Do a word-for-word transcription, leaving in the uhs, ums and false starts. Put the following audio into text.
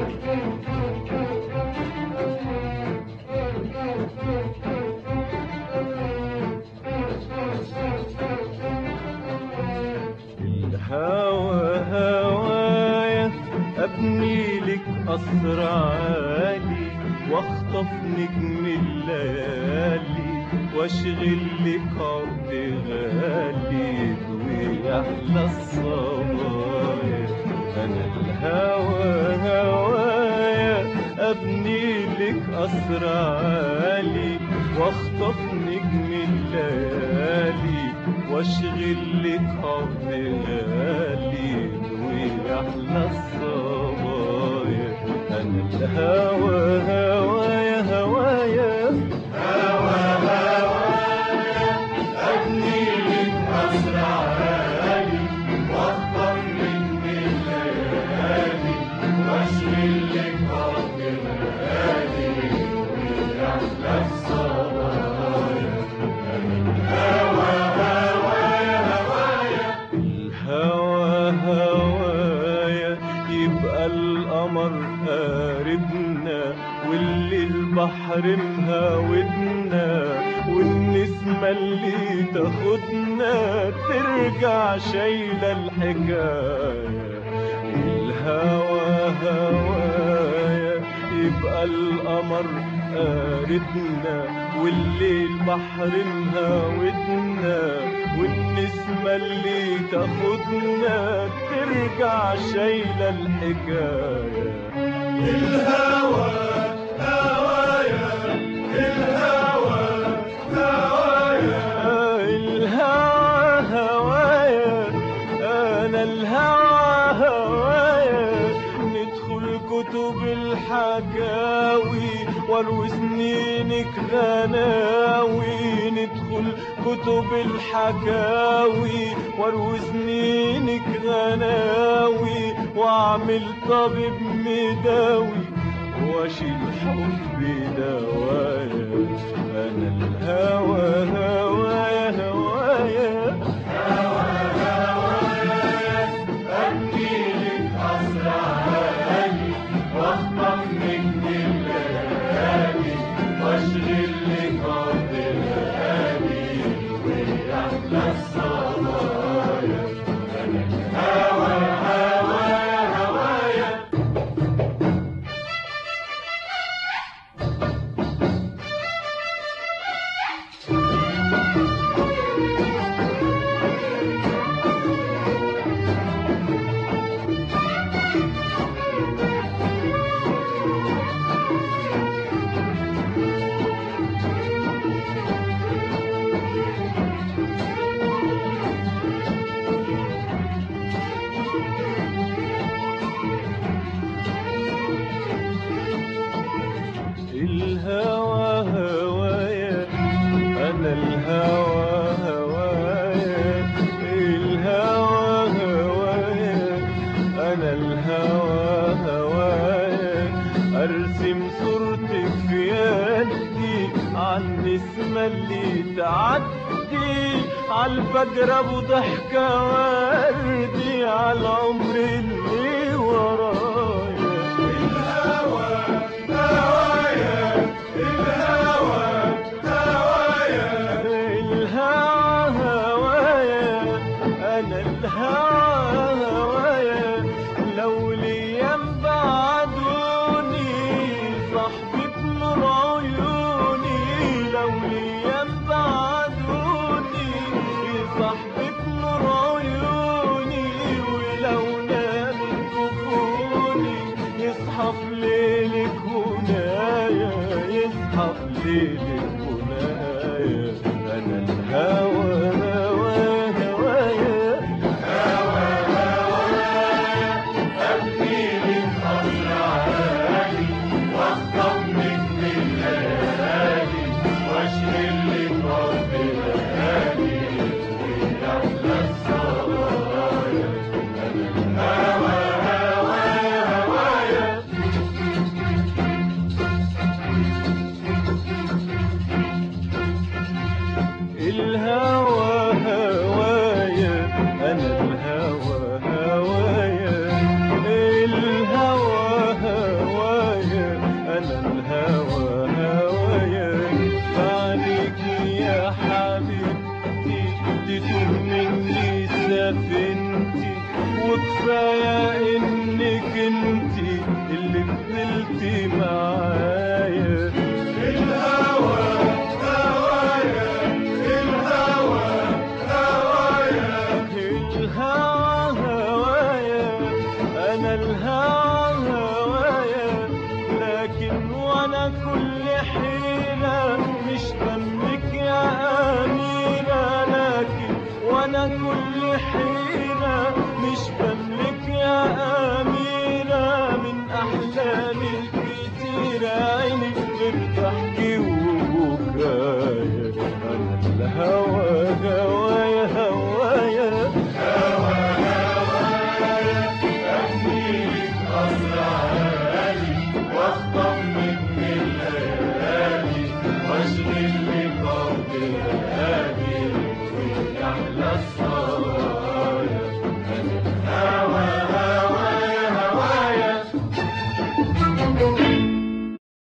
الهوى هوايا ابني لك قصر عالي واخطف نجم الليالي واشغل لك عقد غالي ويحلى الصبايا. انا الهوى هوايا ابني لك قصر عالي واخطف نجم الليالي واشغل لك عقد غالي ويحلى الصبايا. انا الهوى هوايا هوايا هوى هوايا ابني لك قصر عالي واخطف نجم الليالي واشغل لك عقد غالي ويحلى الصبايا. الهوى هوايا هوايا الهوى هوايا يبقى القمر قاربنا والليل بحر مهاودنا والنسمة اللي تاخدنا ترجع شايلة الحكاية. الهوى هوايا يبقى القمر قاربنا والليل بحر مهاودنا والنسمة اللي تاخدنا ترجع شايلة الحكاية. الهوى هوايا الهوى هوايا الهوى هوايا أنا الهوى هوايا ندخل كتب الحكاوي واروي سنينك غناوي ندخل كتب الحكاوي واروي سنينك غناوي واعمل طبيب مداوي واشيل حبي دوايا. انا الهوى هوايا هوايا هوى هوايا ابني لك قصر عالي واخطف نجم الليالي واشغل لك عقد غالي ويحلى الصبايا. انا الهوى هوايا هوايا الهوى هوايا أنا الهوى هوايا الهوى هوايا أنا الهوى هوايا أرسم صورتك في يدي عالنسمة اللي تعدي عالفجر أبو ضحكة وردي عالعمر اللي ورايا. الهوى هوايا الهوى هوايا الهوى هوايا أنا الهوى هوايا لو ليام بعدوني صاحبي بنور عيوني لو ليام بعدوني صاحبي بنور عيوني ولو نام كفوني يصحى في ليلك هنايا يصحى في ليلك